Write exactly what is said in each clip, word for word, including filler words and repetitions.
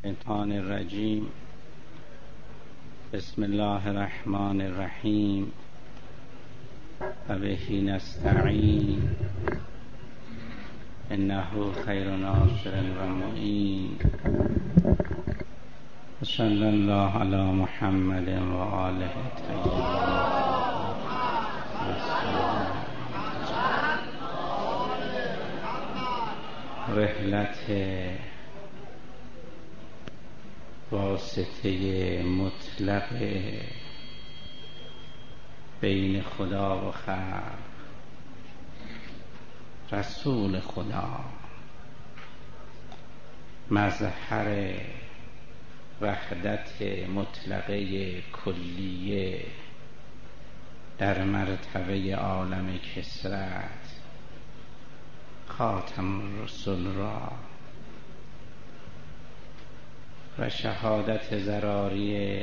الشیطان الرجیم. بسم الله الرحمن الرحیم و بهی نستعین انه خیر ناصر و معین. صلی الله علی محمد و آله الطیبین. رحلت واسطه مطلق بین خدا و خلق، رسول خدا، مظهر وحدت مطلقه کلیه در مرتبه عالم کثرت، خاتم الرسل را و شهادت ضراری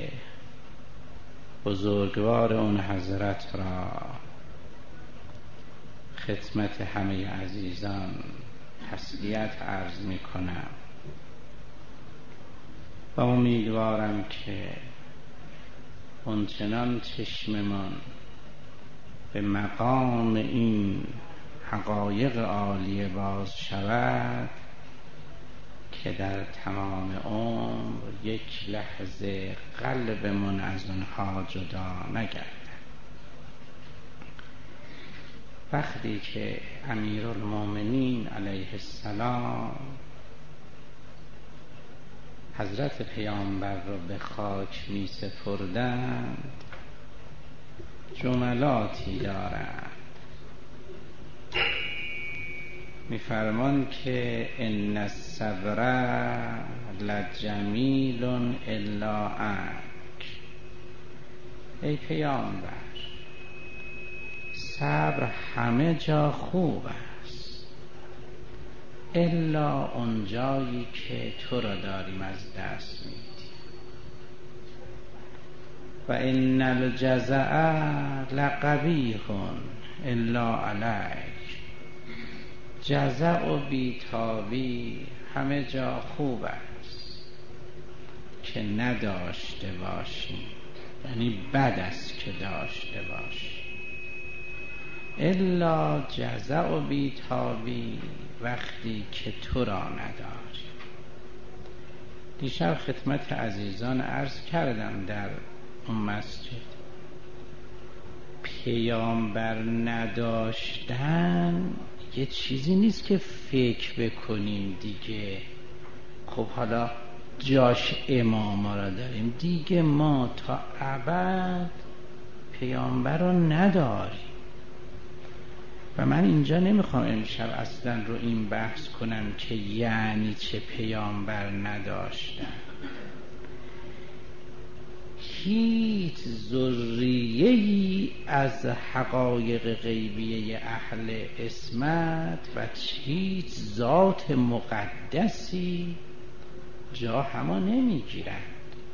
بزرگوار اون حضرت را خدمت همه عزیزان تسلیت عرض می کنم و امیدوارم که اونچنان چشممان به مقام این حقایق عالیه باز شود که در تمام عمر یک لحظه قلبمون از اونها جدا نگردد. وقتی که امیرالمومنین علیه السلام حضرت پیامبر را به خاک می سپردند، جملاتی دارند. میفرمان که ان الصبر لجمیل الا عنک. ای پیامبر، صبر همه جا خوب است الا اون جایی که تو را داریم از دست میدی. و ان الجزع لقبیح الا علیک. جزع و بیتابی همه جا خوب است که نداشته باشی، یعنی بد است که داشته باشی. الا جزع و بیتابی وقتی که تو را نداری. دیشب خدمت عزیزان عرض کردم در اون مسجد، پیامبر نداشتن یه چیزی نیست که فکر بکنیم دیگه خب حالا جاش اماما را داریم دیگه، ما تا ابد پیامبر را نداریم. و من اینجا نمیخوام امشب اصلا رو این بحث کنم که یعنی چه پیامبر نداشتن. هیچ ذریه‌ای از حقایق غیبیه اهل عصمت و هیچ ذات مقدسی جا همه نمیگیرند.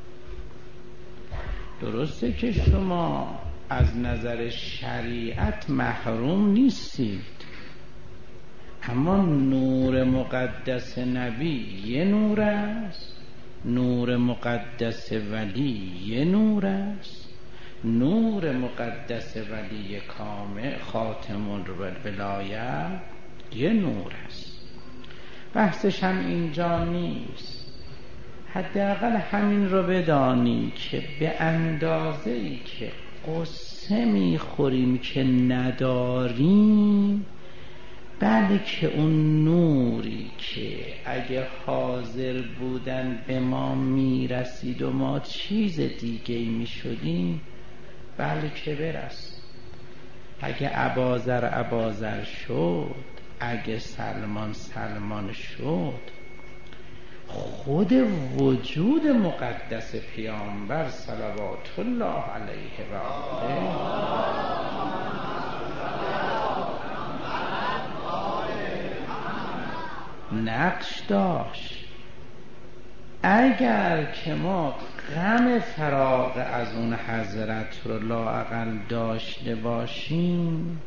درسته که شما از نظر شریعت محروم نیستید، اما نور مقدس نبی یه نور است، نور مقدس ولی یه نور است، نور مقدس ولی کامل خاتم الولایت یه نور است. بحثش هم اینجا نیست. حداقل همین رو بدانی که به اندازه‌ای که قصه میخوریم که نداریم، بلکه اون نوری که اگه حاضر بودن به ما میرسید و ما چیز دیگه میشدیم، بلکه برسید. اگه ابازر ابازر شد، اگه سلمان سلمان شد، خود وجود مقدس پیامبر صلوات الله علیه و آله نقش داشت. اگر که ما غم فراق از اون حضرت رو لااقل داشته باشیم،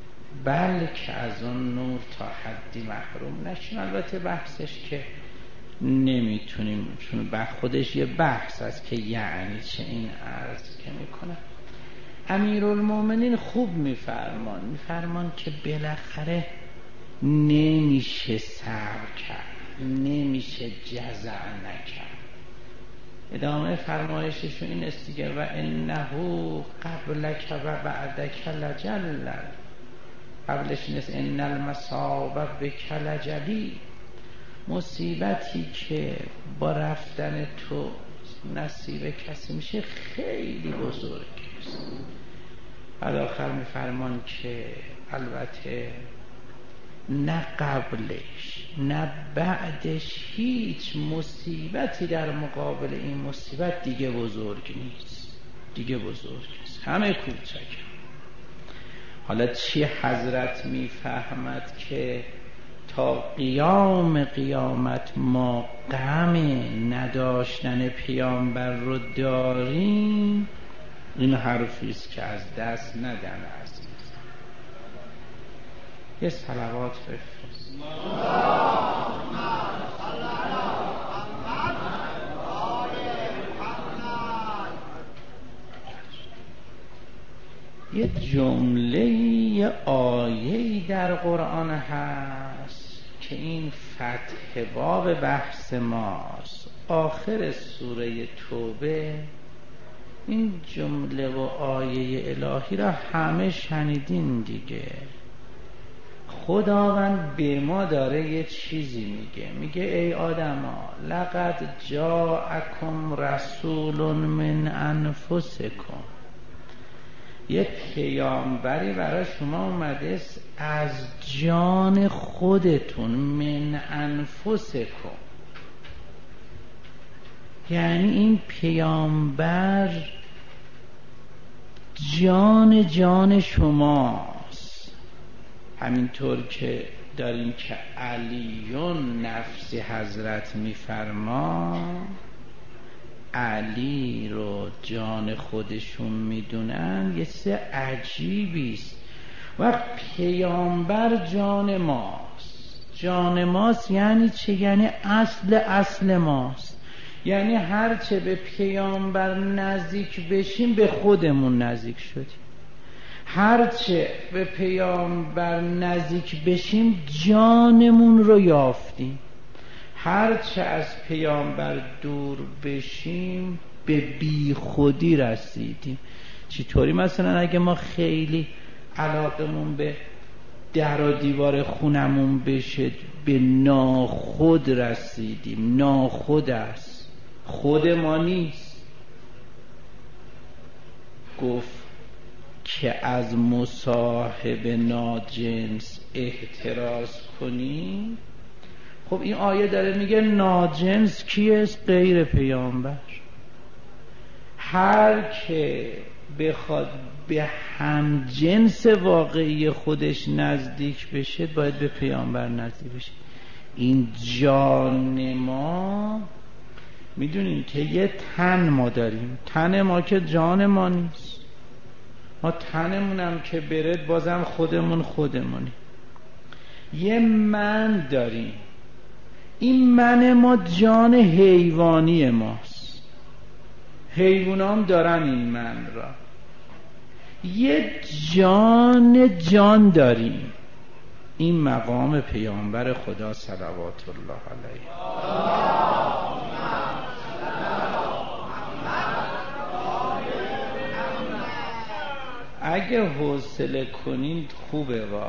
بلکه از اون نور تا حدی محروم نشیم. البته بحثش که نمیتونیم، چون بر خودش یه بحث است که یعنی چه این عرض که میکنم. امیرالمومنین خوب میفرمان میفرمان که بالاخره نمیشه صبر کرد، نمیشه جزع نکرد. ادامه فرمایششون این است دیگه: و انه قبلک و بعدک لجلل. قبلش نیست ان المصائب بک لجلی. مصیبتی که با رفتن تو نصیب کسی میشه خیلی بزرگ است. بعد آخر میفرمان که البته نه قبلش نه بعدش هیچ مصیبتی در مقابل این مصیبت دیگه بزرگ نیست، دیگه بزرگ نیست، همه کوچکه. حالا چی حضرت میفهمد که تا قیام قیامت ما غم نداشتن پیامبر رو داریم؟ این حرفیست که از دست ندن عزیز. یه صلوات بفرست. یه جمله یه آیه‌ای در قرآن هست که این فتح باب بحث ماست، آخر سوره توبه. این جمله و آیه الهی را همه شنیدین دیگه. خداوند به ما داره یه چیزی میگه، میگه ای آدما لقد جاءکم رسول من انفسکم. یه پیامبری برای شما اومده است از جان خودتون، من انفسکم. یعنی این پیامبر جان جان شماست. همینطور که داریم که علیون نفس حضرت میفرما، علی رو جان خودشون میدونن، یه چیز عجیبیست. و پیامبر جان ماست. جان ماست یعنی چه؟ یعنی اصل اصل ماست. یعنی هرچه به پیامبر نزدیک بشیم به خودمون نزدیک شدیم، هرچه به پیامبر نزدیک بشیم جانمون رو یافتیم، هرچه از پیامبر دور بشیم به بی خودی رسیدیم. چطوری؟ مثلا اگه ما خیلی علاقمون به در و دیوار خونمون بشه به ناخود رسیدیم. ناخود است، خود ما نیست. گفت که از مصاحب ناجنس احتراز کنی. خب این آیه داره میگه ناجنس کیست؟ غیر پیامبر. هر که بخواد به هم جنس واقعی خودش نزدیک بشه باید به پیامبر نزدیک بشه. این جان ما، میدونین که یه تن ما داریم، تن ما که جان ما نیست. ما تنمونم که برد بازم خودمون خودمونی. یه من داریم، این من ما جان حیوانی ماست. حیوانام دارن این من را. یه جان جان داریم، این مقام پیامبر خدا صلوات الله علیه. اگه حوصله کنید خوبه. وا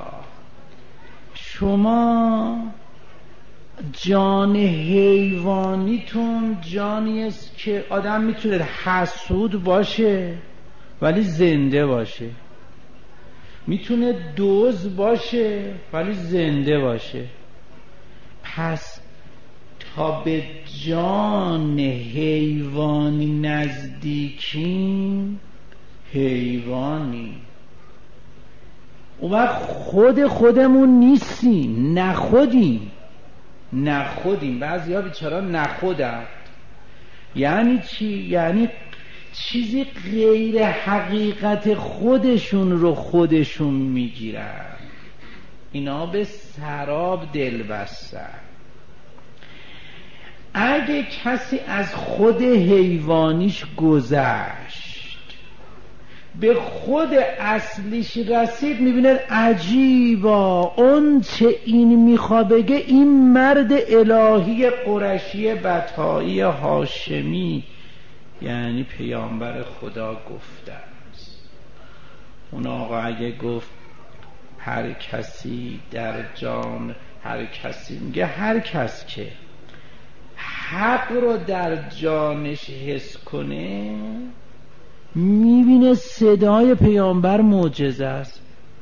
شما جان حیوانیتون جانی است که آدم میتونه حسود باشه ولی زنده باشه، میتونه دزد باشه ولی زنده باشه. پس تا به جان حیوانی نزدیکیم حیوانی. اون وقت خود خودمون نیستیم، نخودیم. نخودیم. بعضی ها بیچارا نخودن. یعنی چی؟ یعنی چیزی غیر حقیقت خودشون رو خودشون میگیرن. اینا به سراب دل بستن. اگه کسی از خود حیوانیش گذشت به خود اصلیش رسید، میبینه عجیبا اون چه این میخوا بگه این مرد الهی قرشی بطائی هاشمی یعنی پیامبر خدا گفته است. اون آقا اگه گفت هر کسی در جان، هر کسی میگه هر کس که حق رو در جانش حس کنه میبینه صدای پیامبر معجزه است،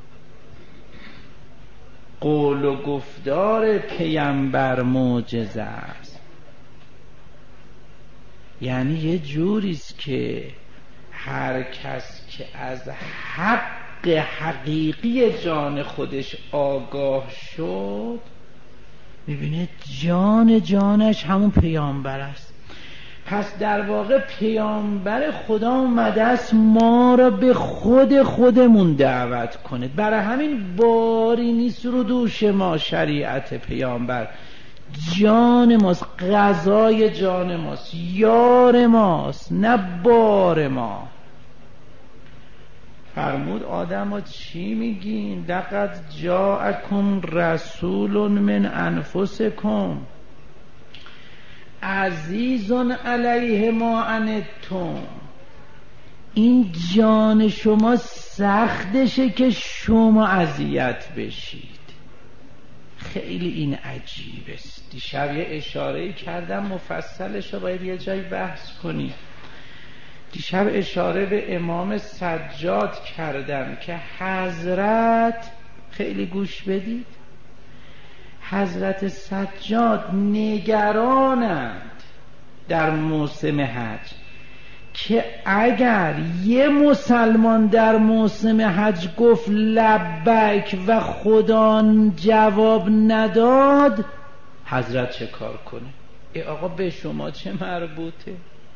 قول و گفتار پیامبر معجزه است. یعنی یه جوریست که هر کس که از حق حقیقی جان خودش آگاه شد میبینه جان جانش همون پیامبر است. پس در واقع پیامبر خدا اومده است ما را به خود خودمون دعوت کنه. برای همین باری نیست رو دوش ما شریعت پیامبر، جان ماست، غذای جان ماست، یار ماست، نه بار ما. فرمود آدم ها چی میگین؟ لقد جاءکم رسول من انفسکم عزیز علیه ما عنتم. این جان شما سختشه که شما اذیت بشید. خیلی این عجیب است. دیشب یه اشاره کردم مفصلش رو باید یه جایی بحث کنیم. دیشب اشاره به امام سجاد کردم که حضرت، خیلی گوش بدید، حضرت سجاد نگرانند در موسم حج که اگر یه مسلمان در موسم حج گفت لبیک و خدا جواب نداد حضرت چه کار کنه؟ ای آقا به شما چه مربوطه؟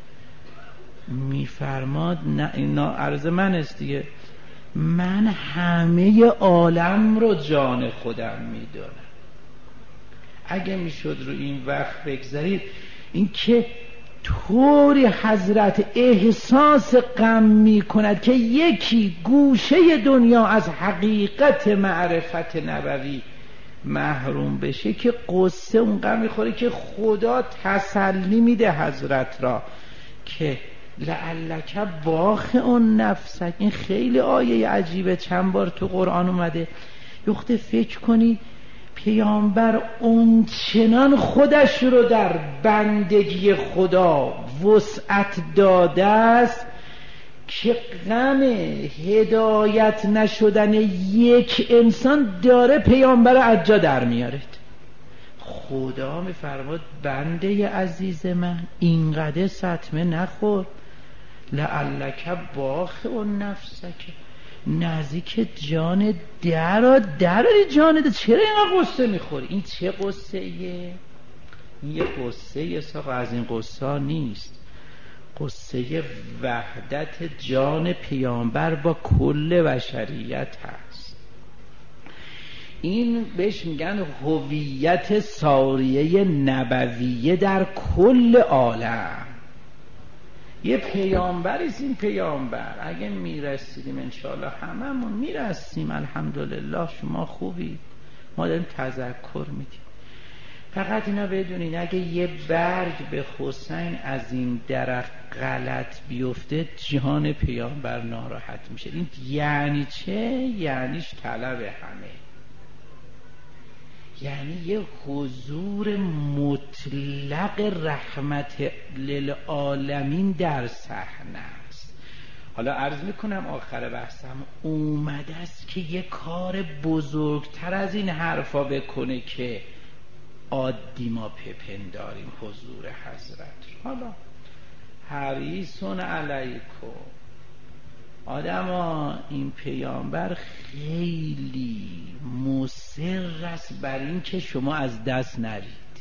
میفرماد نه اینا عرض من است دیگه، من همه عالم رو جان خودم میدونم. اگه میشد رو این وقت بگذارید، این که طوری حضرت احساس غم میکند که یکی گوشه دنیا از حقیقت معرفت نبوی محروم بشه که قصه اون غم میخوره که خدا تسلی میده حضرت را که لعلک باخع نفسک. این خیلی آیه عجیبه، چند بار تو قرآن اومده. یخته فکر کنی پیامبر اون چنان خودش رو در بندگی خدا وسعت داده است که غم هدایت نشدن یک انسان داره پیامبر عجا در میاره. خدا میفرماد بنده عزیز من اینقدر سطمه نخور، لعلک باخع نفسک، نزدیک جان در دراری جان در، چرا اینقدر قصه میخوری؟ این چه قصه ایه؟ این یه قصه ایه ساقا، از این قصه ها نیست. قصه وحدت جان پیامبر با کل بشریت هست. این بهش میگن هویت ساریه نبویه در کل عالم. یه پیامبریست این پیامبر. اگه میرسیدیم انشاءالله هممون میرسیم، الحمدلله. شما خوبید، ما داریم تذکر میدیم. فقط اینا بدونین اگه یه برگ به حسین از این درخت غلط بیفته جان پیامبر ناراحت میشه. این یعنی چه؟ یعنیش طلب همه، یعنی یه حضور مطلق رحمت للعالمین در صحنه است. حالا عرض میکنم آخر بحثم اومده است که یه کار بزرگتر از این حرفا بکنه که عادی ما پپنداریم حضور حضرت. حالا حریصون علیکم، آدما این پیامبر خیلی مصر است بر این که شما از دست نرید.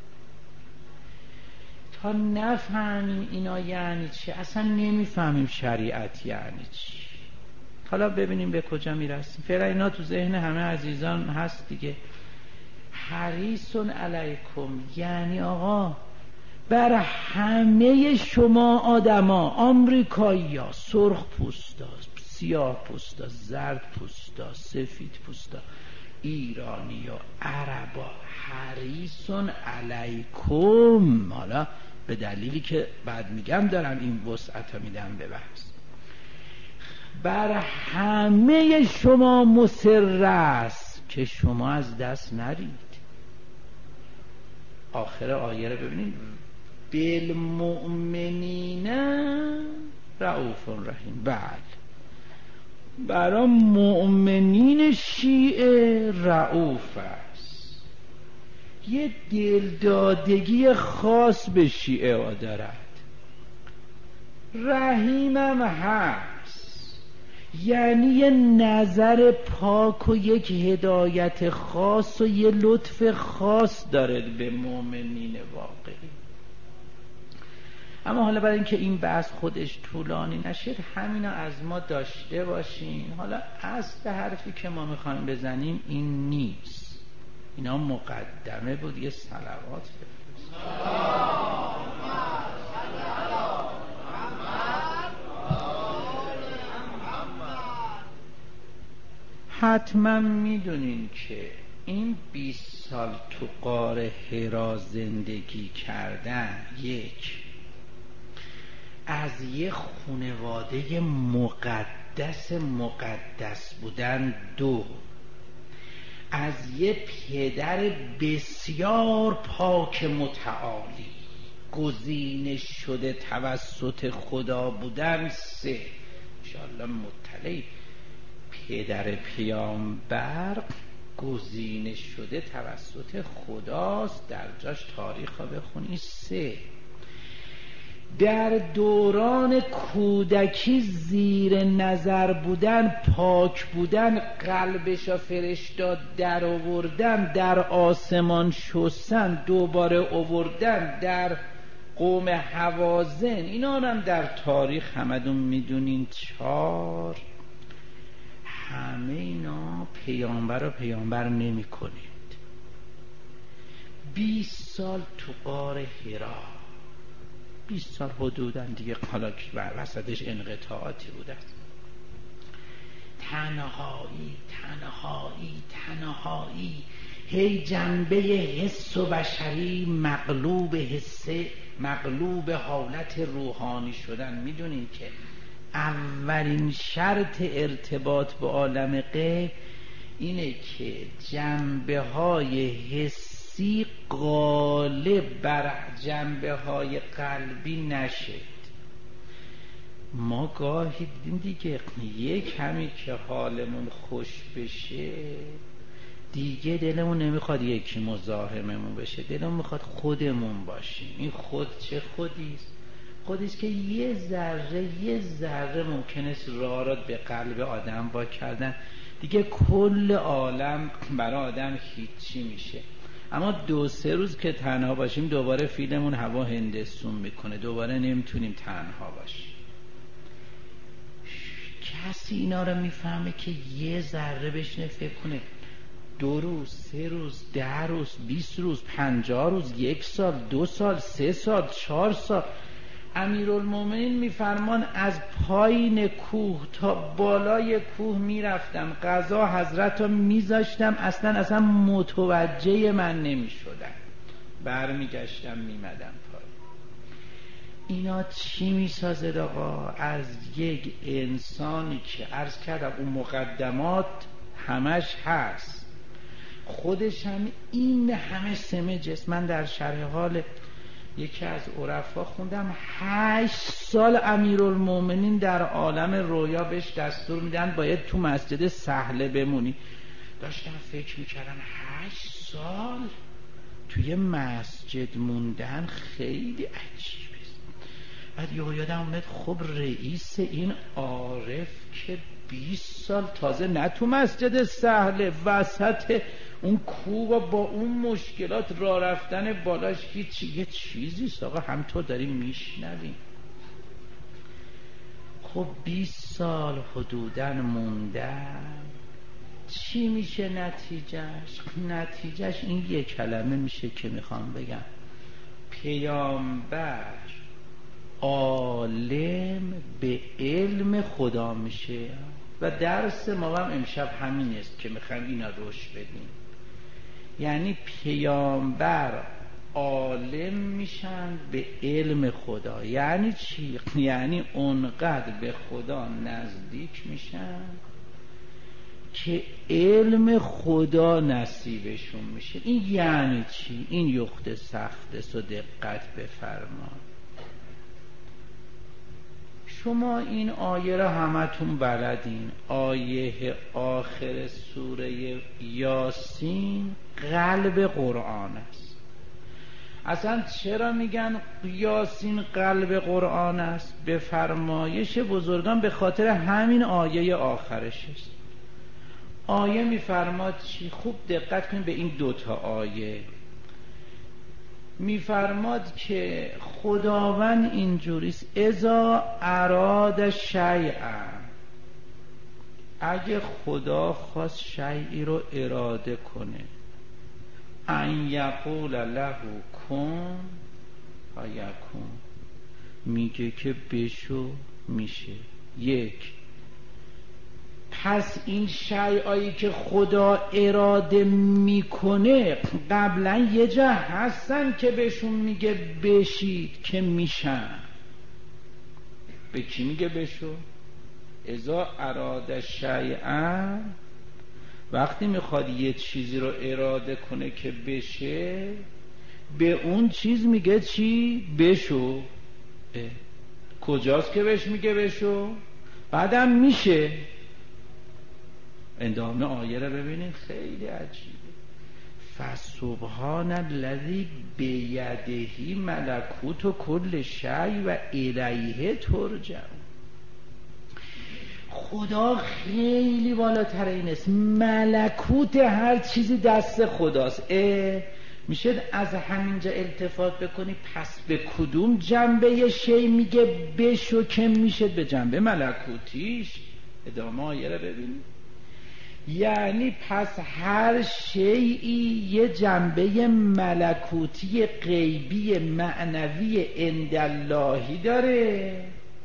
تا نفهمیم اینا یعنی چی، اصلا نمیفهمیم شریعت یعنی چی. حالا ببینیم به کجا میرسیم. فعلا اینا تو ذهن همه عزیزان هست دیگه. حریصون علیکم یعنی آقا بر همه شما آدما، آمریکایی‌ها، سرخ پوستا، سیاه پوستا، زرد پوستا، سفید پوستا، ایرانی و عربا، حریصون علیکم. حالا به دلیلی که بعد میگم دارم این وسعت رو میدم به بحث، بر همه شما مصر است که شما از دست نرید. آخر آیه رو ببینید، بالمؤمنین رؤوف رحیم. بله، برای مؤمنین شیعه رؤوف است، یه دلدادگی خاص به شیعه ها دارد. رحیمم هست، یعنی یه نظر پاک و یک هدایت خاص و یه لطف خاص دارد به مؤمنین واقعی. اما حالا برای اینکه این بحث خودش طولانی نشه، همینا از ما داشته باشین. حالا اصل حرفی که ما میخوایم بزنیم این نیست، اینا مقدمه بود، یه صلوات بفرست. حتما میدونین که این بیست سال تو غار حرا زندگی کردن، یک، از یه خانواده مقدس مقدس بودن، دو، از یه پدر بسیار پاک متعالی گزینش شده توسط خدا بودن، سه، انشاءالله مطلعی پدر پیامبر گزینش شده توسط خداست، در جاش تاریخ ها بخونی، سه، در دوران کودکی زیر نظر بودن، پاک بودن، قلبش فرشته در آوردن، در آسمان شستن، دوباره آوردن در قوم حوازن، اینا هم در تاریخ همدون میدونین. چهار، همه اینا پیامبر و پیامبر نمی کنید. بیست سال تو غار حرا، بیست سال حدوداً دیگه، حالا که وسطش انقطاعاتی بوده، تنهایی تنهایی تنهایی، هی جنبه حس و بشری مغلوب حسه، مغلوب حالت روحانی شدن. میدونین که اولین شرط ارتباط با عالم غیب اینه که جنبه های حسی غالب بر جنبه های قلبی نشد. ما گاهی دیدیم دیگه، یک همی که حالمون خوش بشه دیگه دلمون نمیخواد یکی مزاحممون بشه، دلمون میخواد خودمون باشیم. این خود چه خودیست؟ خودیست که یه ذره یه ذره ممکنه راه را به قلب آدم وا کردن، دیگه کل عالم برای آدم هیچی میشه. اما دو سه روز که تنها باشیم دوباره فیلمون هوا هندستون میکنه، دوباره نمیتونیم تنها باشیم. کسی اینا رو میفهمه که یه ذره بشنه فکر کنه دو روز، سه روز، ده روز، بیست روز، پنجاه روز، یک سال، دو سال، سه سال، چهار سال. امیرالمومنین میفرمان از پایین کوه تا بالای کوه میرفتم، غذا حضرت رو میذاشتم، اصلا اصلا متوجه من نمیشدن، برمیگشتم میمدم پایین. اینا چی میسازه آقا؟ از یک انسانی که عرض کردم اون مقدمات همش هست، خودش هم این همه سمه جسم. من در شرح حال یکی از عرفا خوندم هشت سال امیرالمومنین در عالم رویا بهش دستور میدن باید تو مسجد سهله بمونی. داشتم فکر میکردم هشت سال توی مسجد موندن خیلی عجیبه. بعد یه یادم اومد خب رئیس این عارف که بیست سال تازه نه تو مسجد سهله، وسط اون کوه با اون مشکلات راه رفتن بالاش هیچ یه چیزیست آقا، همطور داریم میشنویم. خب بیست سال حدوداً موندن، چی میشه نتیجهش؟ نتیجهش این یه کلمه میشه که میخوام بگم، پیامبر عالم به علم خدا میشه و درس ما هم امشب همین است که میخوایم اینا روش بدیم. یعنی پیامبر عالم میشن به علم خدا. یعنی چی؟ یعنی اونقدر به خدا نزدیک میشن که علم خدا نصیبشون میشه. این یعنی چی؟ این یخت سخت است و دقت بفرمایید. شما این آیه را همتون بلدین. آیه آخر سوره یاسین قلب قرآن است. اصلا چرا میگن یاسین قلب قرآن است؟ به فرمایش بزرگان به خاطر همین آیه آخرش است. آیه میفرماد چی؟ خوب دقت کنید به این دوتا آیه. میفرماد که خداوند اینجوریست: اذا اراد شیئا، اگه خدا خواست شیئی رو اراده کنه، ان یقول له کن فیکون، میگه که بشو میشه. یک، پس این شیئی که خدا اراده میکنه قبلا یه جا هستن که بهشون میگه بشید که میشن. به کی میگه بشو؟ اذا اراد شیئا، وقتی میخواد یه چیزی رو اراده کنه که بشه، به اون چیز میگه چی؟ بشو. کجاست که بهش میگه بشو؟ بعدم میشه. اندامه آیه رو ببینید، خیلی عجیبه. فسبحان الذی بیده ملکوت کل شیء و الیه ترجعون. خدا خیلی بالاتر این است. ملکوت هر چیزی دست خداست. میشه از همینجا التفات بکنی پس به کدوم جنبه شی میگه بشو که میشه؟ به جنبه ملکوتیش. ادامه آیه رو ببینید. یعنی پس هر شیئی یه جنبه ملکوتی غیبی معنوی عنداللهی داره.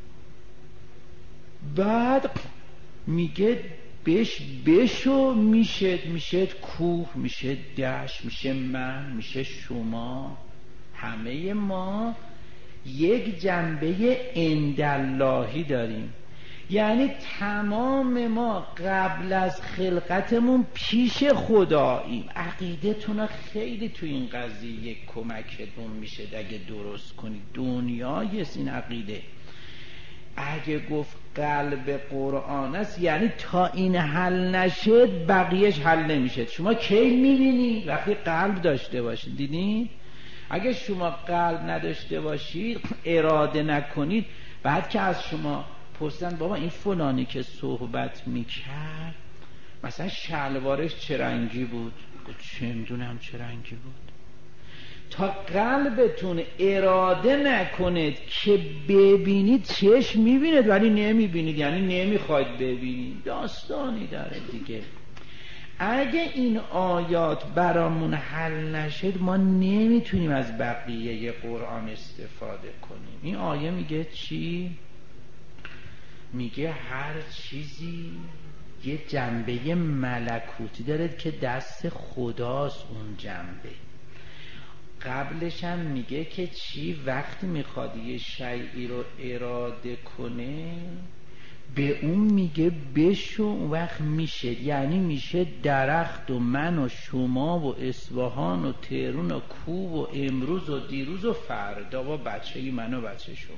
بعد میگه بش بشو میشه. میشه کوه، میشه دشت، میشه من، میشه شما. همه ما یک جنبه عنداللهی داریم. یعنی تمام ما قبل از خلقتمون پیش خداییم. عقیدتون ها خیلی تو این قضیه کمکتون میشه اگه درست کنید. دنیای است این عقیده. اگه گفت قلب قرآن است یعنی تا این حل نشد بقیهش حل نمیشه. شما کی میبینی؟ وقتی قلب داشته باشید. دیدین؟ اگه شما قلب نداشته باشید، اراده نکنید، بعد که از شما پرسن بابا این فلانی که صحبت میکرد مثلا شلوارش چه رنگی بود؟ چه میدونم چه رنگی بود. تا قلبتون اراده نکنید که ببینید، چشم میبینید ولی نمیبینید، یعنی نمیخواید ببینید. داستانی داره دیگه. اگه این آیات برامون حل نشد ما نمیتونیم از بقیه قرآن استفاده کنیم. این آیه میگه چی؟ میگه هر چیزی یه جنبه ملکوتی داره که دست خداست اون جنبه. قبلش هم میگه که چی؟ وقتی میخواد یه شیئی رو اراده کنه به اون میگه بشو، اون وقت میشه. یعنی میشه درخت و من و شما و اصفهان و تهران و کوه و امروز و دیروز و فردا و بچه من و بچه شما.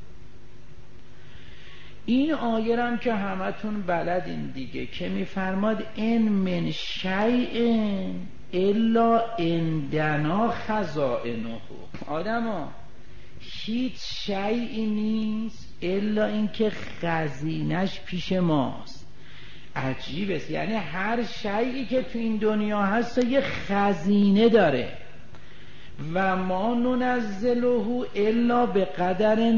این آیه هم که همتون بلدین دیگه که میفرماد ان من شیء الا عندنا خزائنه. آدما هیچ شیئی نیست الا اینکه خزینش پیش ماست. عجیب است. یعنی هر شیئی که تو این دنیا هست یه خزینه داره. و ما ننزله الا به قدر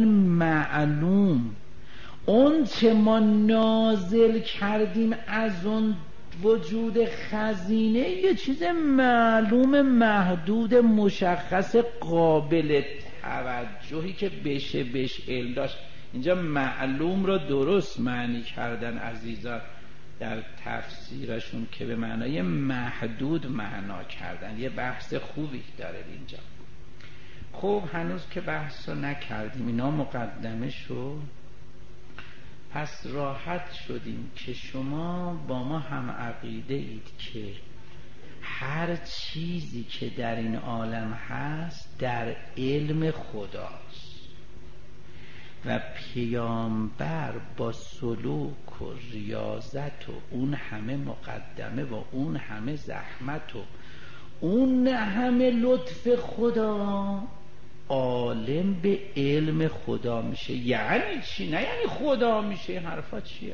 معلوم. اون چه ما نازل کردیم از اون وجود خزینه یه چیز معلوم، محدود، مشخص، قابل توجهی که بشه بهش علم داشت. اینجا معلوم رو درست معنی کردن عزیزان در تفسیرشون که به معنای محدود معنا کردن. یه بحث خوبی داره اینجا. خب هنوز که بحث رو نکردیم، اینا مقدمه شد. پس راحت شدیم که شما با ما هم عقیده اید که هر چیزی که در این عالم هست در علم خداست و پیامبر با سلوک و ریاضت و اون همه مقدمه و اون همه زحمت و اون همه لطف خدا عالم به علم خدا میشه. یعنی چی؟ نه یعنی خدا میشه، حرفا چیه؟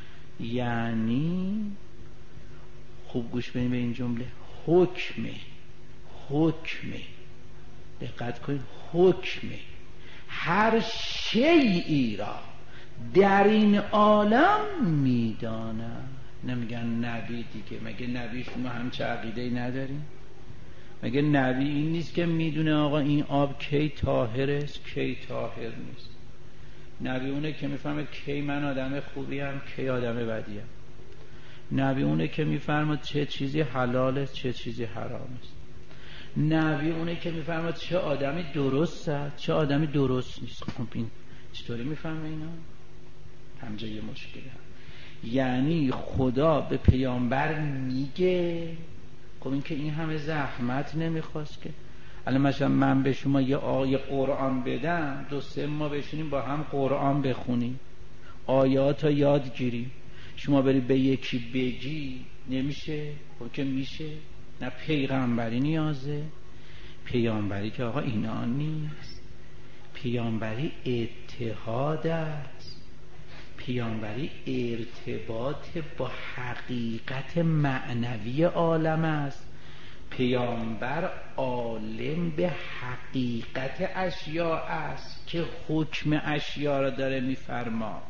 یعنی خوب گوش بدین به این جمله، حکمه حکمه دقت کنید، حکمه هر شیئی را در این عالم میدانم. نمیگن نبی دیگه، مگه نبی شما همچه عقیده‌ای ندارین؟ مگه نبی این نیست که میدونه آقا این آب کی طاهر است کی طاهر نیست؟ نبی اونه که میفهمه کی من آدم خوبی ام کی آدم بدی ام. نبی اونه که میفهمه چه چیزی حلال است چه چیزی حرام است. نبی اونه که میفهمه چه آدمی درست است چه آدمی درست نیست. خب این چطوری میفهمه اینا؟ همجا یه مشکلی هست. یعنی خدا به پیامبر میگه. خب این که این همه زحمت نمیخواست که الان مثلا من به شما یه آیه قرآن بدم، دو سه ما بشینیم با هم قرآن بخونیم، آیات رو یاد گیریم، شما بری به یکی بگی نمیشه؟ خب که میشه. نه پیغمبری نیازه. پیامبری که آقا اینا نیست. پیامبری اتحاد است. پیامبری ارتباط با حقیقت معنوی عالم است. پیامبر عالم به حقیقت اشیاء است که حکم اشیاء را داره میفرما.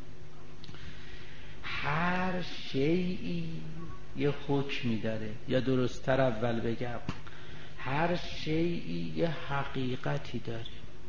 هر شیئی یه حکمی داره، یا درست‌تر اول بگم هر شیئی یه حقیقتی داره.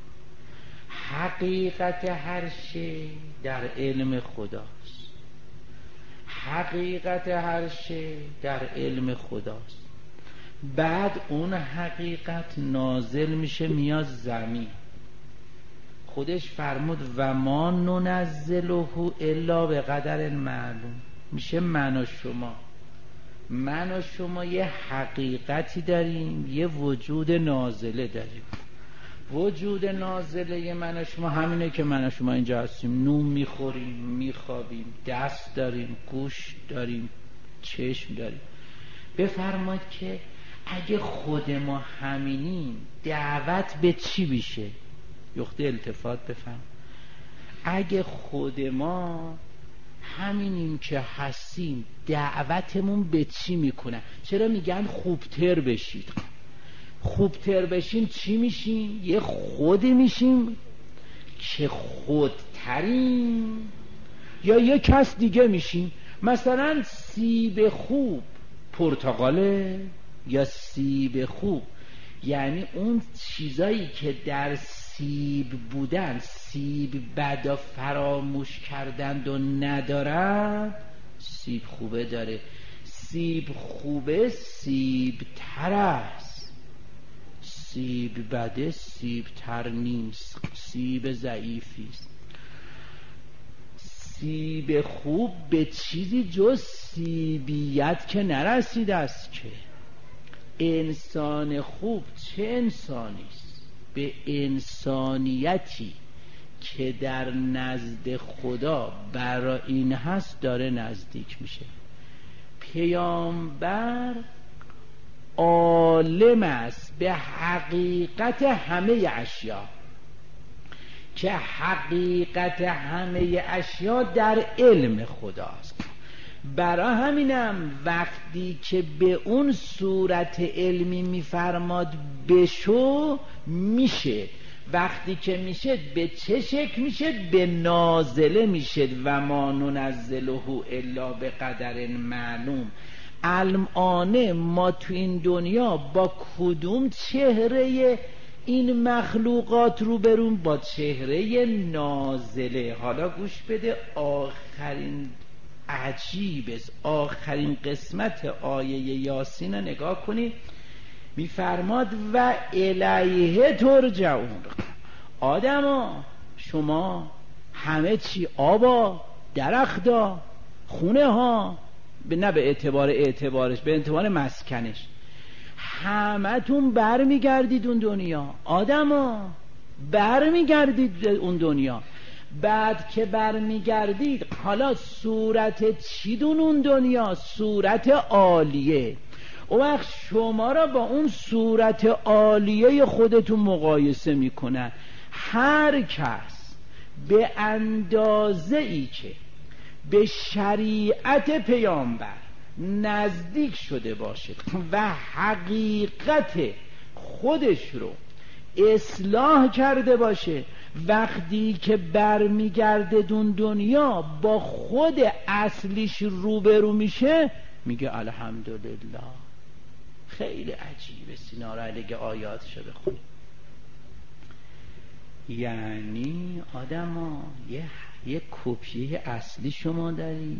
حقیقت هر شی در علم خداست. حقیقت هر شی در علم خداست. بعد اون حقیقت نازل میشه میاد زمین. خودش فرمود و ما ننزله الا به قدر معلوم. میشه من و شما من و شما یه حقیقتی داریم، یه وجود نازله داریم. وجود نازله من و شما همینه که من و شما اینجا هستیم، نون میخوریم، میخوابیم، دست داریم، گوش داریم، چشم داریم. بفرمایید که اگه خود ما همینیم دعوت به چی بیشه؟ یخته التفات بفهم. اگه خود ما همینیم که هستیم دعوتمون به چی میکنه؟ چرا میگن خوبتر بشید؟ خوبتر بشیم چی میشیم؟ یه خودی میشیم که خودتریم، یا یه کس دیگه میشیم. مثلا سیب خوب پرتقاله یا سیب خوب، یعنی اون چیزایی که در سیب بودن سیب بدا فراموش کردند و ندارن، سیب خوبه داره. سیب خوبه سیب تر است، سیب بده سیب تر نیست، سیب ضعیفی است. سیب خوب به چیزی جز سیبیت که نرسیده است. که انسان خوب چه انسانی است؟ به انسانیتی که در نزد خدا برای این هست داره نزدیک میشه. پیامبر عالم است به حقیقت همه اشیا، که حقیقت همه اشیا در علم خداست. برای همینم وقتی که به اون صورت علمی میفرماد بشو میشه، وقتی که میشه به چه شکل میشه؟ به نازله میشه. و ما ننزله الا به قدر معلوم. الان ما تو این دنیا با کدوم چهره این مخلوقات روبرون؟ با چهره نازله. حالا گوش بده، آخرین عجیب است، آخرین قسمت آیه یاسین رو نگاه کنید. میفرماد و الیه ترجعون. آدما شما همه چی، آبا، درختا، خونه ها، نه به اعتبار اعتبارش، به اعتبار مسکنش، همه تون بر میگردید اون دنیا. آدما بر میگردید اون دنیا. بعد که بر میگردید، حالا صورت چی دون اون دنیا؟ صورت عالیه. اون وقت شما را با اون صورت عالیه خودتون مقایسه میکنن. هر کس به اندازه ای که به شریعت پیامبر نزدیک شده باشه و حقیقت خودش رو اصلاح کرده باشه، وقتی که برمیگرده دون دنیا با خود اصلیش روبرو میشه، میگه الحمدلله. خیلی عجیبه. سینا را اگه آیاتشو بخونی، یعنی آدما یه یه کپی اصلی شما داری،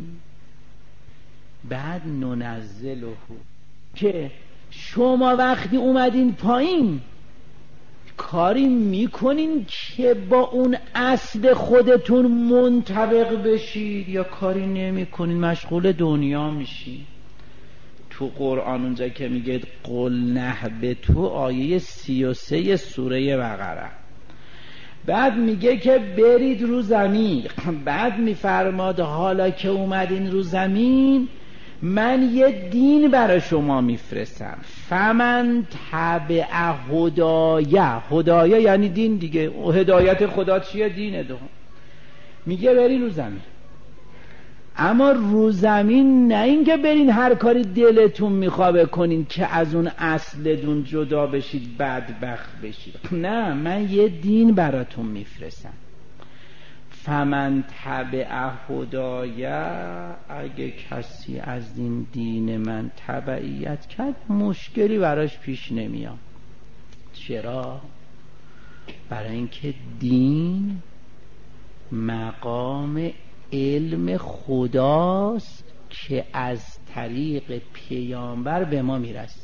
بعد ننزله، که شما وقتی اومدین پایین کاری میکنین که با اون اصل خودتون منطبق بشید یا کاری نمیکنین، مشغول دنیا میشین. تو قرآن اونجا که میگه قل نهبطوا، آیه سی و سه سوره بقره، بعد میگه که برید رو زمین. بعد میفرماد حالا که اومدین رو زمین، من یه دین برای شما میفرستم. فمن تبع هدایه، هدایه یعنی دین دیگه. هدایت خدا چیه؟ دینه. دو میگه برین رو زمین. اما رو زمین نه اینکه برین هر کاری دلتون میخواه بکنین که از اون اصلتون جدا بشید بدبخت بشید. نه، من یه دین براتون میفرستم. فمن تبع هدایه، اگه کسی از این دین من تبعیت کرد مشکلی براش پیش نمیاد. چرا؟ برای اینکه دین مقام علم خداست که از طریق پیامبر به ما میرسه.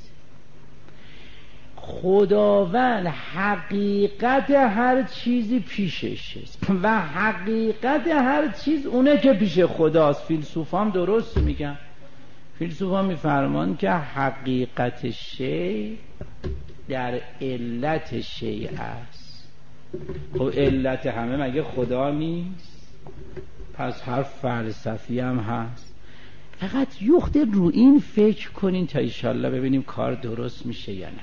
خداوند حقیقت هر چیزی پیشش است و حقیقت هر چیز اونه که پیش خداست. فیلسوفان درست میگن. فیلسوفان میفرمان که حقیقت شی در علت شی است. خب علت همه مگه خدا نیست؟ پس هر فلسفی هم هست. فقط یخت رو این فکر کنین تا ایشالله ببینیم کار درست میشه یا نه.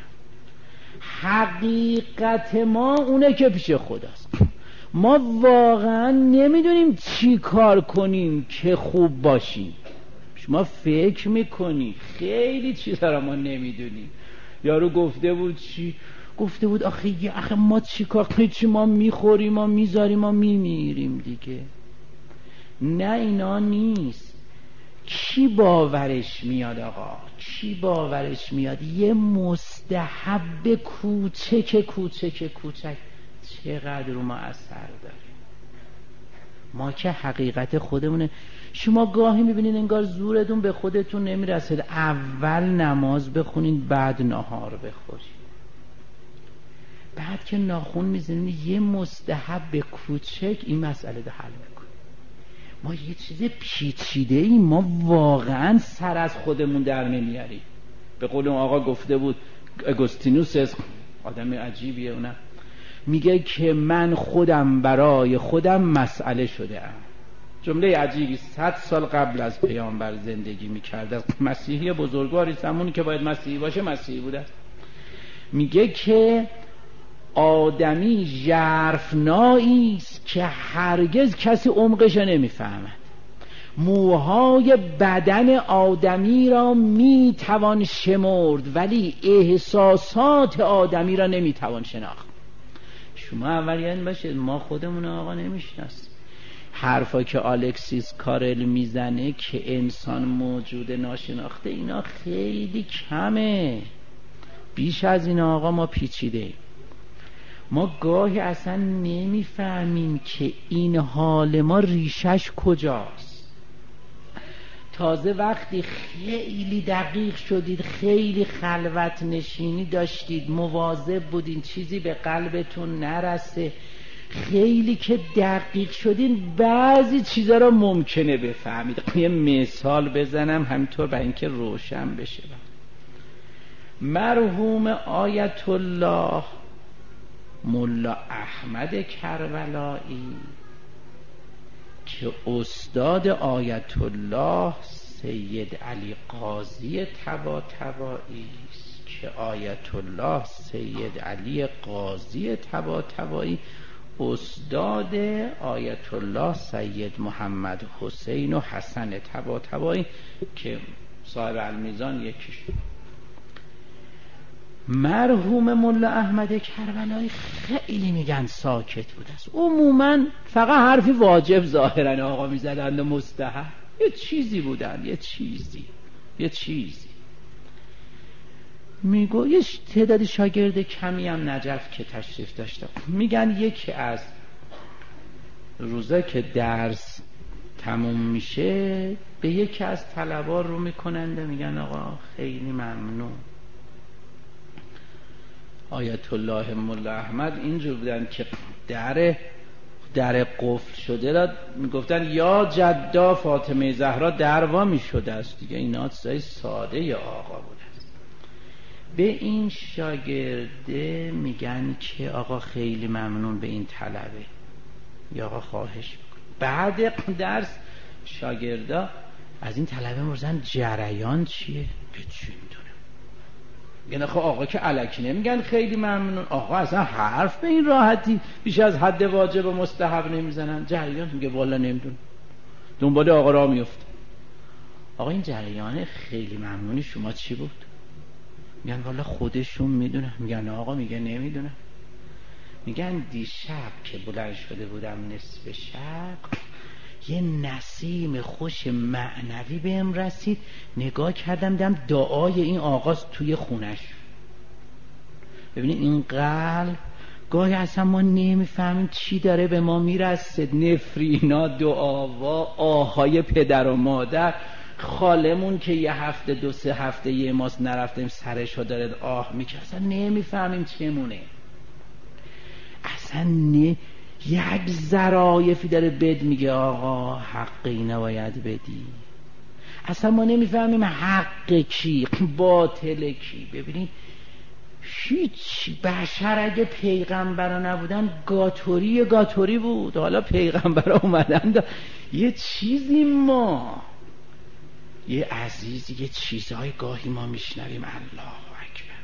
حقیقت ما اونه که پیش خداست. ما واقعا نمیدونیم چی کار کنیم که خوب باشیم. شما فکر میکنی خیلی چیزا را ما نمیدونیم. یارو گفته بود چی؟ گفته بود آخه آخه ما چی کار کنیم؟ چی ما میخوریم، ما میذاریم، ما میمیریم دیگه. نه، اینا نیست. کی باورش میاد آقا؟ کی باورش میاد یه مستحب کوچک کوچک کوچک چقدر رو ما اثر داره؟ ما که حقیقت خودمونه. شما گاهی میبینین انگار زورتون به خودتون نمیرسه، اول نماز بخونین بعد ناهار بخورین. بعد که ناخون میزنین یه مستحب کوچک این مسئله رو حل میکنه. ما یه چیز پیچیده ایم، ما واقعا سر از خودمون در نمیاریم. به قول اون آقا گفته بود اگوستینوس، آدم عجیبیه اونم، میگه که من خودم برای خودم مسئله شده ام. جمله عجیبی. صد سال قبل از پیامبر زندگی میکرده. مسیحی بزرگواری، زمانی که باید مسیحی باشه مسیحی بوده. میگه که آدمی ژرفنایی است که هرگز کسی عمقش نمیفهمد. موهای بدن آدمی را میتوان شمرد ولی احساسات آدمی را نمیتوان شناخت. شما اول یاد باشه ما خودمون آقا نمیشناسیم. حرفا که الکسیس کارل میزنه که انسان موجود ناشناخته، اینا خیلی کمه. بیش از این آقا ما پیچیده. ما گاهی اصلا نمیفهمیم که این حال ما ریشش کجاست. تازه وقتی خیلی دقیق شدید، خیلی خلوت نشینی داشتید، مواظب بودین چیزی به قلبتون نرسه، خیلی که دقیق شدین بعضی چیزا را ممکنه بفهمید. یه مثال بزنم همینطور برای اینکه روشن بشه. مرحوم آیت الله ملا احمد کربلایی که استاد آیت الله سید علی قاضی طباطبایی است، که آیت الله سید علی قاضی طباطبایی استاد آیت الله سید محمد حسین و حسن طباطبایی که صاحب المیزان یکیش. مرحوم ملا احمد کربلایی خیلی میگن ساکت بود است، عموما فقط حرفی واجب ظاهرا آقا میزدن و مستحب یه چیزی بودن، یه چیزی یه چیزی میگو. یه تعدادی شاگرد کمی هم نجف که تشریف داشته، میگن یکی از روزا که درس تموم میشه به یکی از طلبا رو میکنند و میگن آقا خیلی ممنون. آیت الله ملا احمد اینجور بودن که در در قفل شده را میگفتن یا جدا فاطمه زهرا دروا میشده است دیگه. اینا چیزای ساده ی آقا بود است. به این شاگرده میگن که آقا خیلی ممنون به این طلبه، یا آقا خواهش بکن. بعد درس شاگردا از این طلبه مرزن جریان چیه؟ که چی میدونه؟ میگن خب آقا که الکی نمیگن خیلی ممنون، آقا اصلا حرف به این راحتی بیش از حد واجب و مستحب نمیزنن. جریان میگه والا نمیدون، دنبال آقا راه میفته. آقا این جریان خیلی ممنونی شما چی بود؟ میگن والا خودشون میدونن. میگن آقا میگه نمیدونم. میگن دیشب که بلند شده بودم نصف شب یه نسیم خوش معنوی بهم رسید، نگاه کردم دیدم دعای این آقاست توی خونش. ببینید این قلب گاهی اصلا ما نمیفهمیم چی داره به ما میرسه. نفرینا، دعاوا، آهای پدر و مادر، خالمون که یه هفته دو سه هفته یه ماست نرفتیم سرشو داره آه میکشه، اصلا نمیفهمیم چمونه. اصلا نه یک ظرایفی داره بد میگه آقا حقی نباید بدی. اصلا ما نمیفهمیم حق کی باطل کی. ببینید هیچ بشر اگه پیغمبرا نبودن گاتوری گاتوری بود. حالا پیغمبرا اومدن یه چیزی ما یه عزیزی یه چیزهای گاهی ما میشنویم الله اکبر.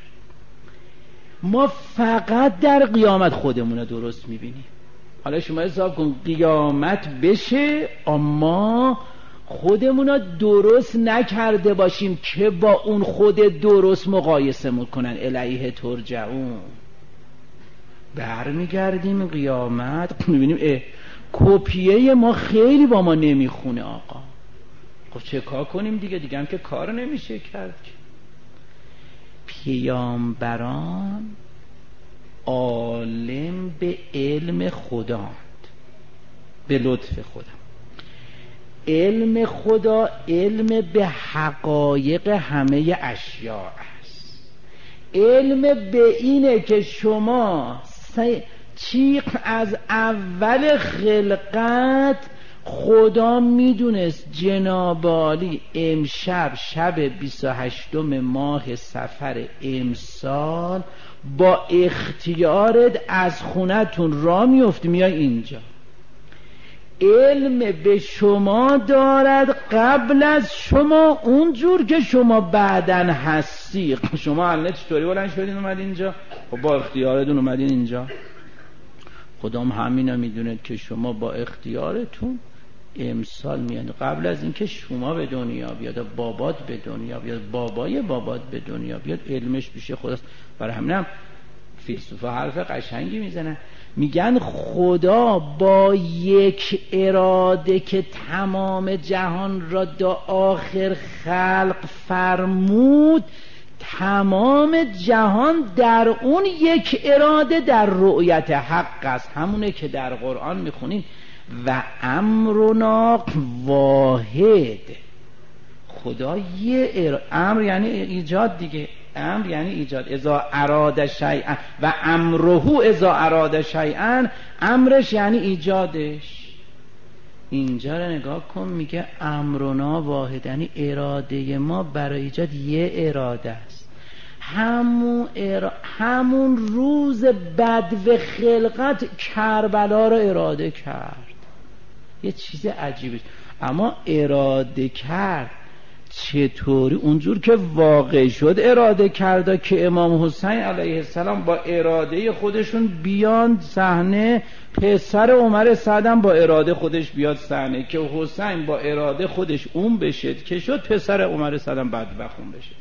ما فقط در قیامت خودمون رو درست میبینیم. حالا شما حساب کن قیامت بشه اما خودمون رو درست نکرده باشیم که با اون خود درست مقایسه میکنن. الیه ترجعون. برمیگردیم قیامت میبینیم اه کپیه ما خیلی با ما نمیخونه آقا. خب چه کار کنیم دیگه؟ دیگه هم که کار نمیشه کرد. پیامبران عالم به علم خداند، به لطف خدا. علم خدا علم به حقایق همه اشیاء است. علم به اینه که شما چیق از اول خلقت خدا میدونست جناب عالی امشب شب بیست و هشتم ماه صفر امسال با اختیارت از خونتون را میفتی میای اینجا. علم به شما دارد قبل از شما اونجور که شما بعدن هستی. شما الان چطوری بلند شدین اومدین اینجا؟ خب با اختیارتون اومدین اینجا. خدام همینا میدونه که شما با اختیارتون امسال میاد. قبل از اینکه شما به دنیا بیاد، بابات به دنیا بیاد، بابای بابات به دنیا بیاد، علمش پیش خداست. برای همینم فیلسوفا حرف قشنگی میزنن، میگن خدا با یک اراده که تمام جهان را تا آخر خلق فرمود، تمام جهان در اون یک اراده در رؤیت حق است، همونه که در قرآن میخونیم و امرنا واحد. خدا یه ار... امر یعنی ایجاد دیگه، امر یعنی ایجاد، اذا اراد شیئا و امره اذا اراد شیئا، امرش یعنی ایجادش. اینجا رو نگاه کن، میگه امرنا واحد، یعنی اراده ما برای ایجاد یه اراده است. همون, ار... همون روز بدو خلقت کربلا رو اراده کرد، یه چیز عجیبه. اما اراده کرد چطوری؟ اونجور که واقع شد اراده کرده که امام حسین علیه السلام با اراده خودشون بیان صحنه، پسر عمر سعدم با اراده خودش بیاد صحنه، که حسین با اراده خودش اون بشه که شد پسر عمر سعدم بدبخت اون بشه.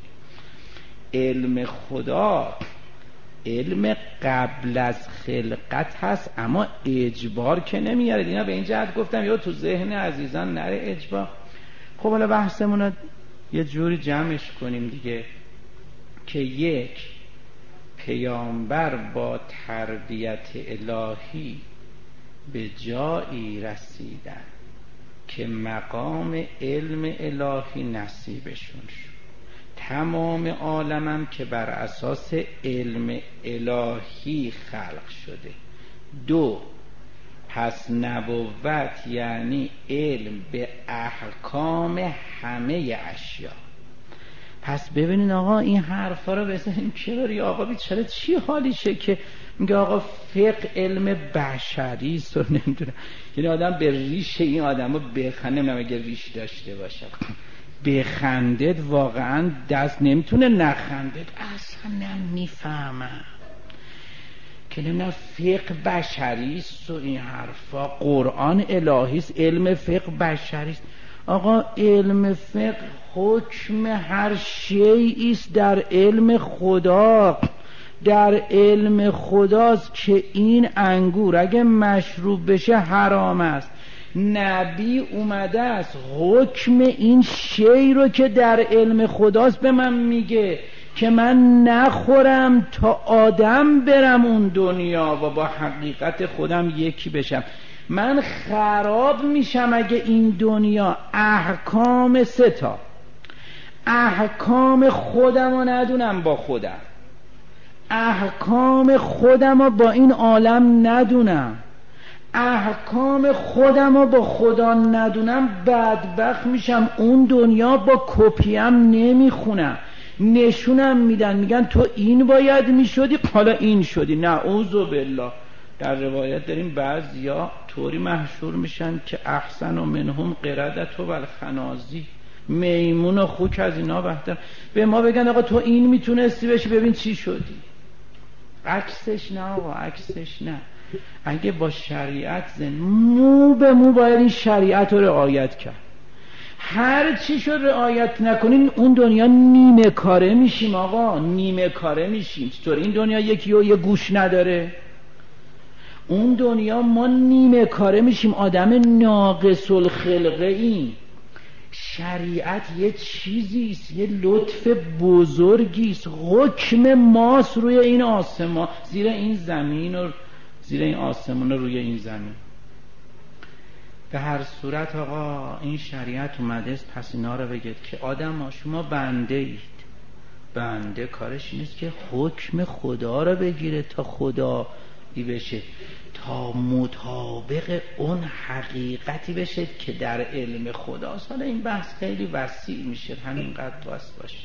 علم خدا علم قبل از خلقت هست، اما اجبار که نمیاره. اینا به این جهت گفتم یا تو ذهن عزیزان نره اجبار. خب حالا بحثمون رو یه جوری جمعش کنیم دیگه، که یک پیامبر با تربیت الهی به جایی رسیدن که مقام علم الهی نصیبشون شد، تمام عالمم که بر اساس علم الهی خلق شده. دو، پس نبوت یعنی علم به احکام همه اشیا. پس ببینید آقا این حرفا رو بزنیم کنار. آقا بیچاره چی حالیشه که میگه آقا فقه علم بشری است و نمیدونم، یعنی آدم به ریش این آدمو بخنده، نمیدونم اگه ریش داشته باشه بخندد واقعا دست نمیتونه نخندد، اصلا نمیفهمم که نمیدونم فقه بشری است و این حرفا، قرآن الهی است، علم فقه بشری است. آقا علم فقه حکم هر شیئی است در علم خدا، در علم خداست که این انگور اگه مشروب بشه حرام است. نبی اومده است حکم این شی رو که در علم خداست به من میگه که من نخورم تا آدم برم اون دنیا و با حقیقت خودم یکی بشم. من خراب میشم اگه این دنیا احکام سه تا احکام خودم رو ندونم با خودم، احکام خودم رو با این عالم ندونم، احکام خودم رو با خدا ندونم، بدبخت میشم. اون دنیا با کپیم نمیخونم، نشونم میدن میگن تو این باید میشدی حالا این شدی، نعوذ بالله. در روایت داریم بعضیا طوری محشور میشن که احسن و منهم قردت و الخنازی، میمون و خوک از اینا بهتر. به ما بگن آقا تو این میتونستی بشی، ببین چی شدی. عکسش نه آقا، عکسش نه. اگه با شریعت زن مو به مو باید این شریعت رو رعایت کرد. هر چی شد رعایت نکنیم اون دنیا نیمه کاره میشیم آقا، نیمه کاره میشیم. چطور این دنیا یکی و یه گوش نداره؟ اون دنیا ما نیمه کاره میشیم، آدم ناقص الخلقه این. شریعت یه چیزیست، یه لطف بزرگیست، حکم ماست روی این آسمان، زیر این زمین و زیر این آسمان و روی این زمین. به هر صورت آقا این شریعت اومده است پس اینا رو بگید که آدم ها شما بنده اید، بنده کارش این است که حکم خدا رو بگیره تا خدا ای بشه، تا مطابق اون حقیقتی بشه که در علم خداست. حالا این بحث خیلی وسیع میشه، همینقدر بس باشه.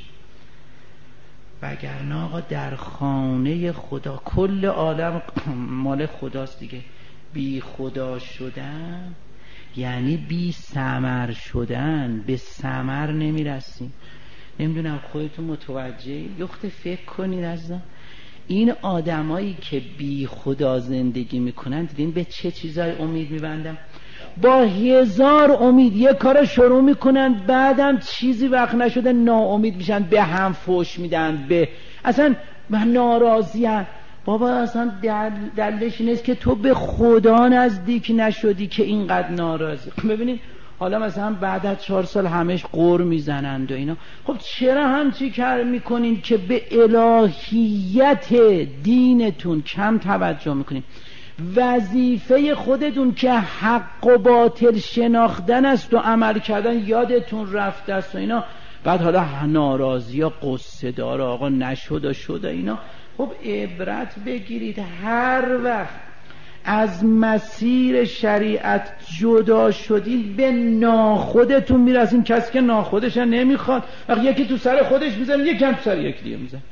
وگرنه آقا در خانه خدا کل عالم مال خداست دیگه. بی خدا شدن یعنی بی ثمر شدن، به ثمر نمیرسیم. نمیدونم خودتون متوجهی؟ یخت فکر کنید عزیزان، این آدمایی که بی خدا زندگی میکنن دیدین به چه چیزای امید میبندن؟ با هزار امید یه کار شروع میکنن، بعدم چیزی وقت نشده ناامید میشن، به هم فوش میدن، به اصلا ناراضی هن. بابا اصلا دل... دلش نیست که تو به خدا نزدیک نشدی که اینقدر ناراضی. ببینید حالا مثلا بعد از چهار سال همش قور میزنند و اینا، خب چرا همچی کار میکنین که به الهیت دینتون کم توجه میکنین؟ وظیفه خودتون که حق و باطل شناختن است و عمل کردن یادتون رفته است و اینا، بعد حالا ناراضی یا قصه دار آقا نشد و شد اینا. خب عبرت بگیرید. هر وقت از مسیر شریعت جدا شدید به ناخودتون میرسین. کسی که ناخودش نمیخواد، وقتی یکی تو سر خودش میزنه یکی هم تو سر یک دیگه میزنه.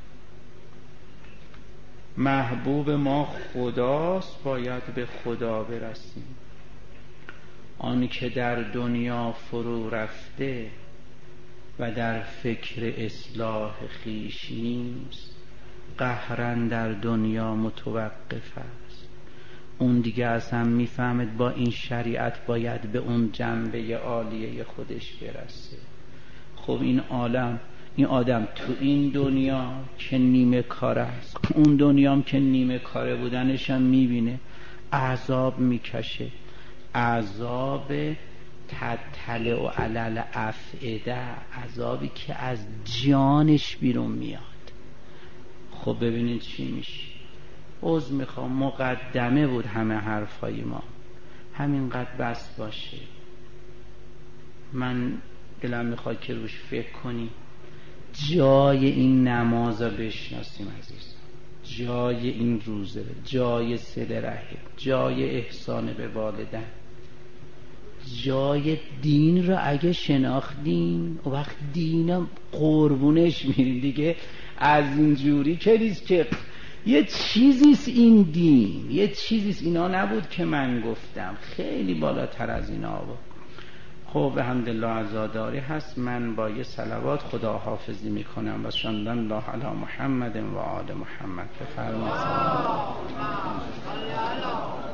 محبوب ما خداست، باید به خدا برسیم. آن که در دنیا فرو رفته و در فکر اصلاح خویش نیست، قهرا در دنیا متوقف است. اون دیگه اصلا میفهمد با این شریعت باید به اون جنبه عالیه خودش برسه. خب این عالم، این آدم تو این دنیا که نیمه کاره است، اون دنیام که نیمه کاره بودنش هم میبینه، عذاب میکشه، عذاب تطلع و علل افعده، عذابی که از جانش بیرون میاد. خب ببینید چی میشه. عذر میخوام، مقدمه بود همه حرفای ما، همینقدر بس باشه. من دلم میخواد که روش فکر کنی، جای این نمازا بشناسیم عزیز، جای این روزه، جای صله رحم، جای احسان به والدین، جای دین رو اگه شناختیم و وقت دینم قربونش میریم دیگه. از اینجوری که نیست که یه چیزیست این دین، یه چیزیست، اینا نبود که من گفتم، خیلی بالاتر از اینا بود. خب الحمدلله عزاداری هست. من با یه صلوات خدا حافظی میکنم و شاندن الله علی محمد و آل محمد. بفرمایید.